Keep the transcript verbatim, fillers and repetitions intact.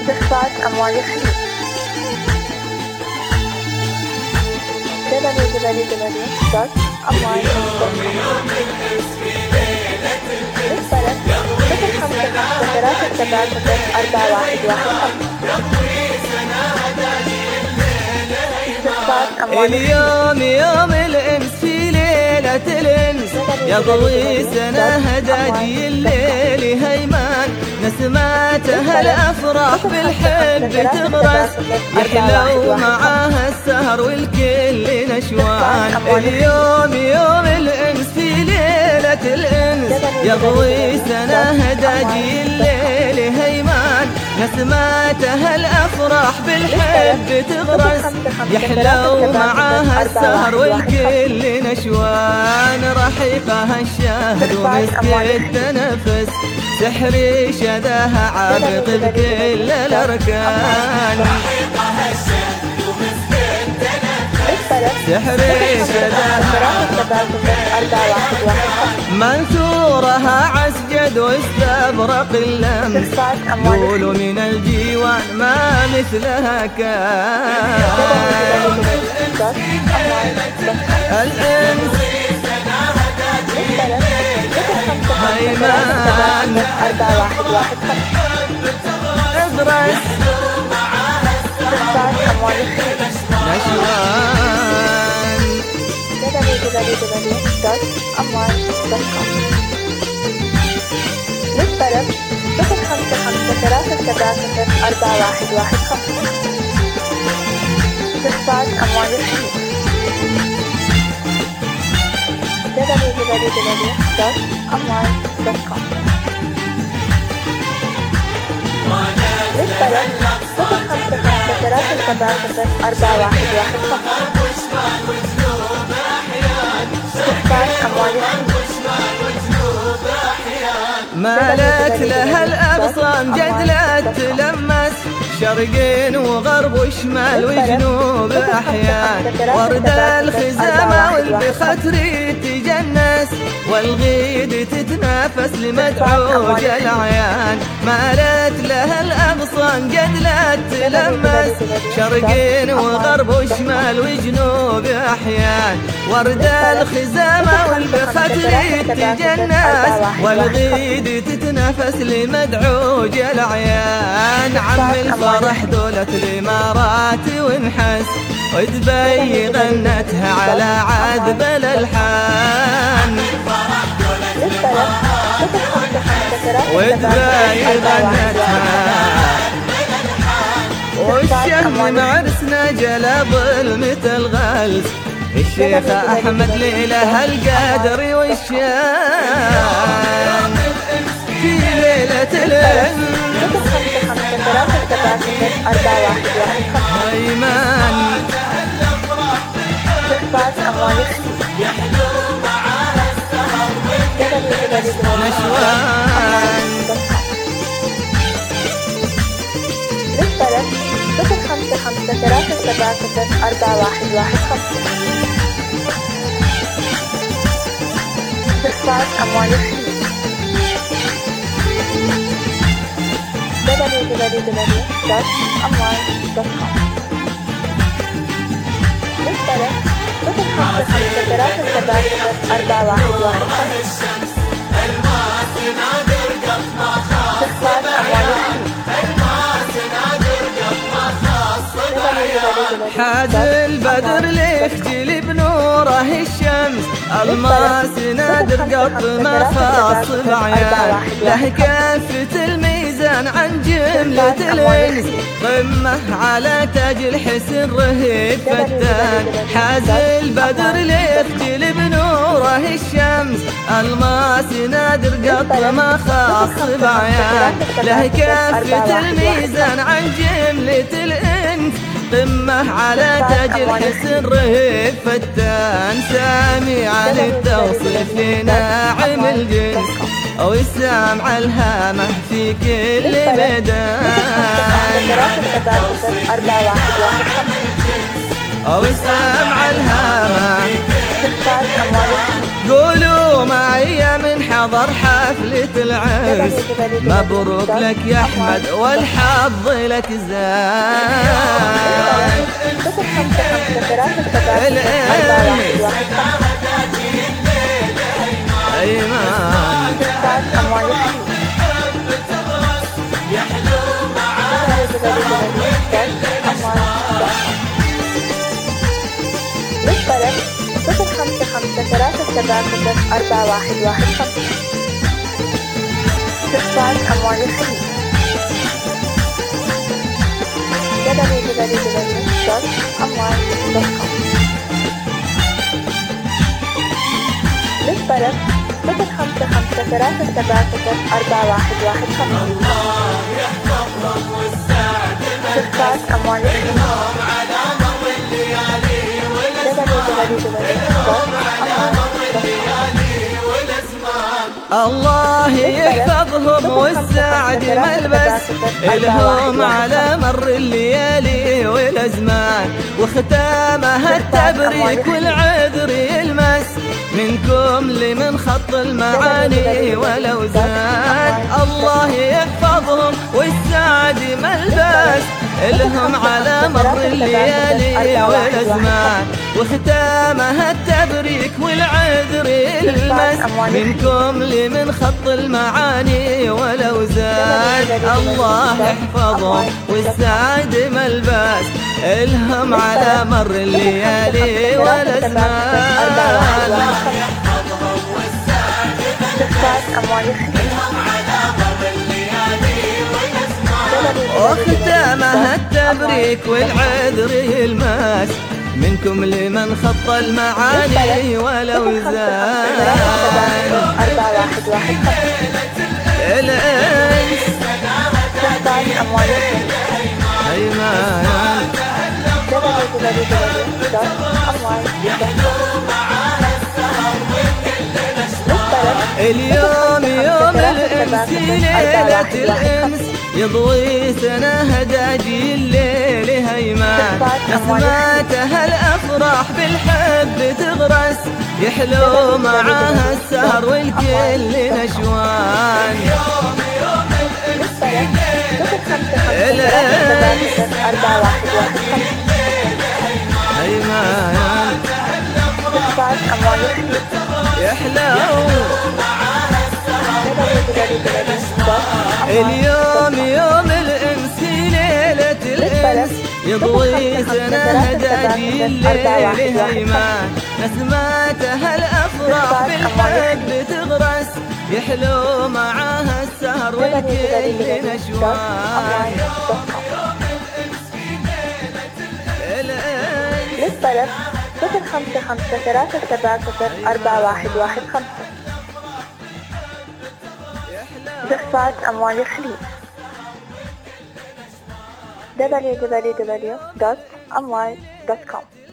استخفاف أموال الخليج. دبليو دبليو دبليو دوت أموال دوت كوم. للطلب صفر خمسة خمسة ثلاثة سبعة صفر أربعة واحد واحد خمسة. استخفاف أموال اليوم يوم الأمس في ليلة الأمس يضوي سنة هداجي الليل هيمان نسماتها الأفراح بالحب تغرس يحلو معاها السهر والكل نشوان. اليوم يوم الأمس في ليلة الأمس يضوي سنة هداجي الليل هيمان نسماتها الأفراح بالحب تغرس يحلو معاها السهر والكل نشوان. رحيقها الشهد ومسك التنفس سحري شداها عابق بكل الأركان. سحري شداها منثورها عسجد واستبرق اللمس يقولوا من الجيوان ما مثلها كان. الأنس هيمان ادرس نشوان. دبليو دبليو دبليو دوت أموال دوت كوم. للطلب صفر خمسة خمسة ثلاثة سبعة صفر أربعة واحد واحد خمسة. استخفاف أموال الخليج. دبليو دبليو دبليو دوت أموال دوت كوم. للطلب صفر خمسة خمسة ثلاثة سبعة صفر أربعة واحد واحد خمسة. استخفاف أموال الخليج. مالت لها الأغصان جد لا تلمس شرق وغرب وشمال وجنوب أحيان. ورد الخزامة والبخت تجنس والغيد تتنافس لمدعوج العيان. مالت لها الأغصان جد لا تلمس شرق وغرب وشمال وجنوب أحيان. ورد الخزامة والبخت تجنس والغيد تتنافس لمدعوج العيان. عم الفرح دولة الإمارات ونحس ودبي غنتها على عذب الألحان. ودبي غنتها والشهم عرسنا جلا ظلمة الغلس الشيخ أحمد ليلة القدر والشان. في ليلة الأمس هيمان نشوان. للطلب صفر خمسة خمسة ثلاثة سبعة صفر أربعة واحد واحد خمسة. استخفاف أموال الخليج. دبليو دبليو دبليو دوت أموال دوت كوم. للطلب صفر خمسة خمسة ثلاثة سبعة صفر أربعة واحد واحد خمسة. استخفاف أموال الخليج. حاد البدر ليفتل بنوره الشمس الماس نادر قط ما خاص بعيان. له كافة الميزان عن جملة الانس قمة على تاج الحسن رهيب فتان. حاز البدر ليفتل بنوره الشمس الماس نادر قط ما خاص بعيان. له كافة الميزان عن جملة الانس قمة على تاج الحسن رهيب فتان. سامي عن التوصيف ناعم الجنس أو السامع الهامة في كل ميدان. أو السامع الهامة قولوا معي من حضر حفلة العرس مبروك لك يا أحمد والحظ لك زاد. صفر خمسة خمسة ثلاثة سبعة أربعة واحد واحد أيمان تسعة أموال للطلب صفر خمسة خمسة ثلاثة سبعة صفر أربعة واحد واحد خمسة. تسعة أموال الخليج دبليو دبليو دبليو دوت أموال دوت كوم. للطلب صفر خمسة خمسة ثلاثة سبعة صفر أربعة واحد واحد خمسة. تسعة أموال الخليج الله يحفظهم والسعد ملبس إلهم على مر الليالي والأزمان، وختامها التبريك والعذر يلمس منكم لمن خط المعاني ولو زاد. الله يحفظهم والسعد ملبس إلهم على مر الليالي والأزمان، وختامها التبريك والعذر يلمس منكم لمن خط المعاني ولو زاد. الله يحفظهم والسعد ملبس إلهم على مر الليالي والأزمان، وختامها التبريك والعذر يلمس منكم لمن خط المعاني ولو زاد. أربعة واحد واحد الأنس أموال أيمان اليوم يوم الأمس ليلة الأمس يضوي سنة هداجي الليل هيمان، نسماتها الأفراح بالحب تغرس يحلو معاها السهر والكل نشوان. الأنس هيمان يحلو اليوم يوم الأمس ليلة الأمس يضوي سنة هداجي الليل هيمان، نسماتها الأفراح بالحب تغرس يحلو معاها السهر والكل نشوان. للطلب صفر خمسة خمسة ثلاثة سبعة صفر أربعة واحد واحد خمسة. دفعة أموال الخليج دبليو دبليو دبليو دوت أموال دوت كوم.